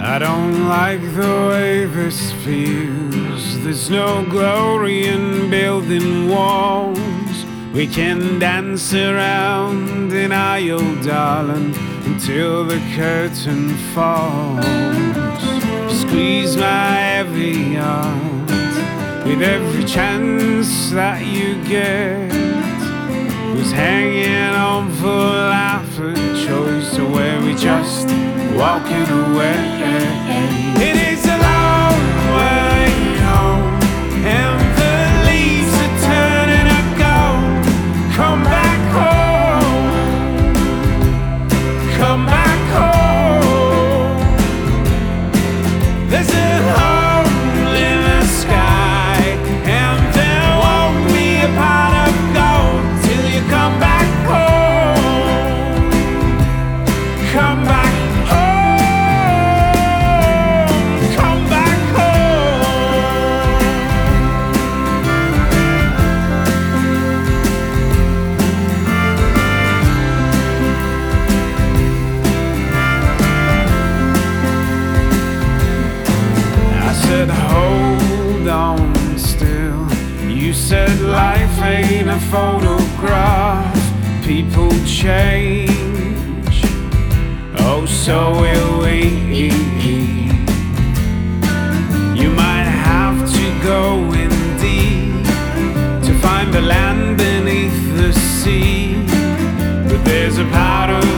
I don't like the way this feels. There's no glory in building walls. We can dance around in aisle, darling, until the curtain falls. Squeeze my heavy heart with every chance that you get. Who's hanging on for life, a choice, or where we just walking away. It is a long way home, and the leaves are turning to gold. Come back home, come back home. There's a hole in the sky, and there won't be a pot of gold till you come back home. Come back. Hold on still. You said life ain't a photograph. People change, oh so will we. You might have to go in deep to find the land beneath the sea, but there's a part of